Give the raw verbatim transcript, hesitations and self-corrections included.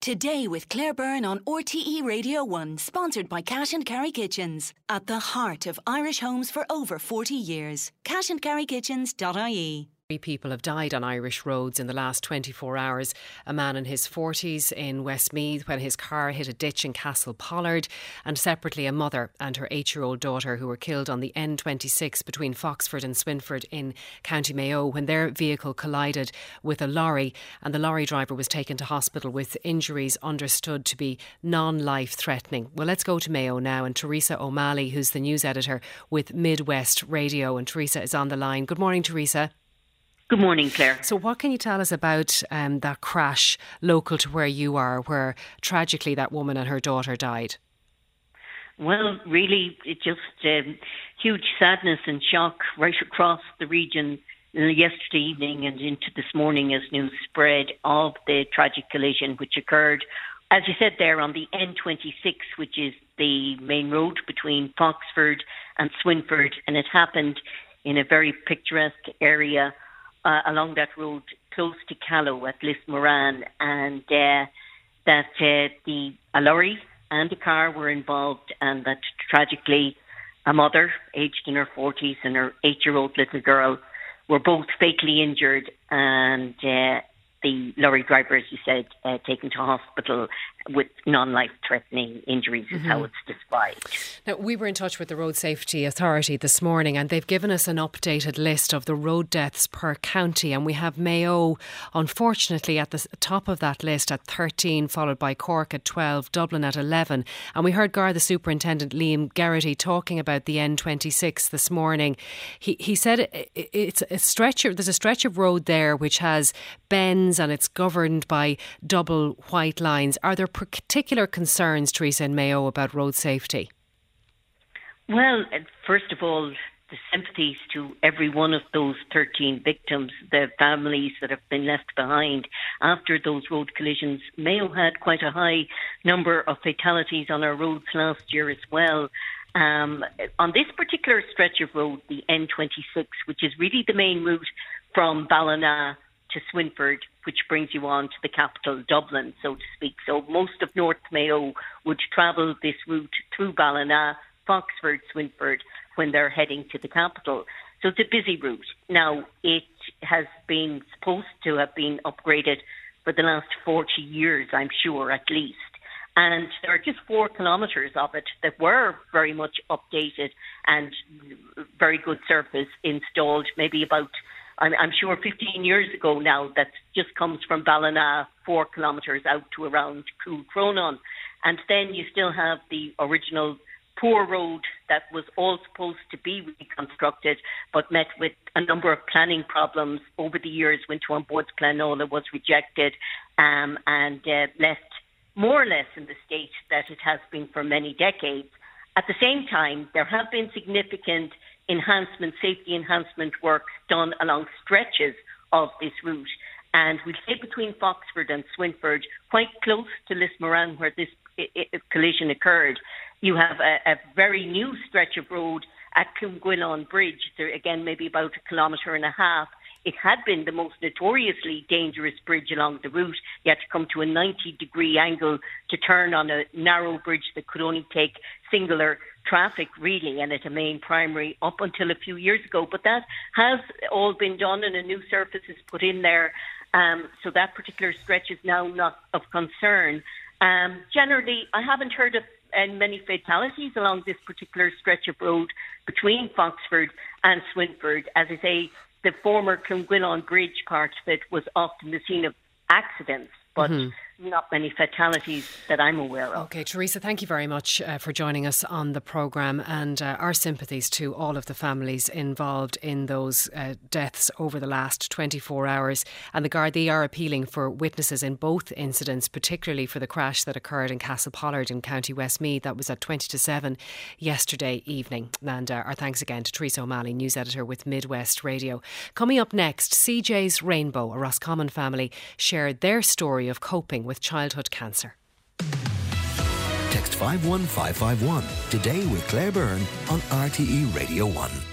Today with Claire Byrne on R T E Radio one, sponsored by Cash and Carry Kitchens. At the heart of Irish homes for over forty years. cash and carry kitchens dot I E. Three people have died on Irish roads in the last twenty-four hours. A man in his forties in Westmeath when his car hit a ditch in Castle Pollard, and separately a mother and her eight-year-old daughter who were killed on the N twenty-six between Foxford and Swinford in County Mayo when their vehicle collided with a lorry, and the lorry driver was taken to hospital with injuries understood to be non-life threatening. Well, let's go to Mayo now, and Teresa O'Malley, who's the news editor with Midwest Radio, and Teresa is on the line. Good morning, Teresa. Good morning, Claire. So what can you tell us about um, that crash local to where you are, where tragically that woman and her daughter died? Well, really, it just um, huge sadness and shock right across the region yesterday evening and into this morning as news spread of the tragic collision which occurred, as you said there, on the N twenty-six, which is the main road between Foxford and Swinford, and it happened in a very picturesque area Uh, along that road close to Callow at Lismoran, and uh, that uh, the a lorry and a car were involved, and that tragically a mother aged in her forties and her eight-year-old little girl were both fatally injured, and uh, the lorry driver, as you said, uh, taken to hospital with non-life-threatening injuries is mm-hmm. how it's described. Now, we were in touch with the Road Safety Authority this morning, and they've given us an updated list of the road deaths per county, and we have Mayo, unfortunately, at the top of that list at thirteen, followed by Cork at twelve, Dublin at eleven. And we heard Garda Superintendent Liam Geraghty talking about the N twenty-six this morning. He he said it, it's a stretch of, there's a stretch of road there which has bends and it's governed by double white lines. Are there particular concerns, Teresa, in Mayo about road safety? Well, first of all, the sympathies to every one of those thirteen victims, the families that have been left behind after those road collisions. Mayo had quite a high number of fatalities on our roads last year as well. Um, on this particular stretch of road, the N twenty-six, which is really the main route from Ballina to Swinford, which brings you on to the capital, Dublin, so to speak. So most of North Mayo would travel this route through Ballina, Foxford, Swinford, when they're heading to the capital. So it's a busy route. Now, it has been supposed to have been upgraded for the last forty years, I'm sure, at least. And there are just four kilometres of it that were very much updated and very good surface installed, maybe about I'm, I'm sure fifteen years ago now, that just comes from Ballina four kilometres out to around Cool Cronon. And then you still have the original poor road that was all supposed to be reconstructed, but met with a number of planning problems over the years when Townboards Planola was rejected um, and uh, left more or less in the state that it has been for many decades. At the same time, there have been significant enhancement, safety enhancement work done along stretches of this route. And we say between Foxford and Swinford, quite close to Lismoran where this I- I- collision occurred, you have a, a very new stretch of road at Clongwillon Bridge. There, again, maybe about a kilometre and a half. It had been the most notoriously dangerous bridge along the route. You had to come to a ninety degree angle to turn on a narrow bridge that could only take singular traffic, really, and at a main primary up until a few years ago. But that has all been done and a new surface is put in there. Um, so that particular stretch is now not of concern. Um, generally, I haven't heard of uh, many fatalities along this particular stretch of road between Foxford and Swinford. As I say, the former Clongwillon Bridge part of it was often the scene of accidents, but mm-hmm. not many fatalities that I'm aware of. OK, Teresa, thank you very much uh, for joining us on the programme, and uh, our sympathies to all of the families involved in those uh, deaths over the last twenty-four hours. And the Gardaí are appealing for witnesses in both incidents, particularly for the crash that occurred in Castle Pollard in County Westmeath. That was at twenty to seven yesterday evening. And uh, our thanks again to Teresa O'Malley, news editor with Midwest Radio. Coming up next, C J's Rainbow, a Roscommon family, shared their story of coping with childhood cancer. Text five one five five one today with Claire Byrne on R T E Radio one.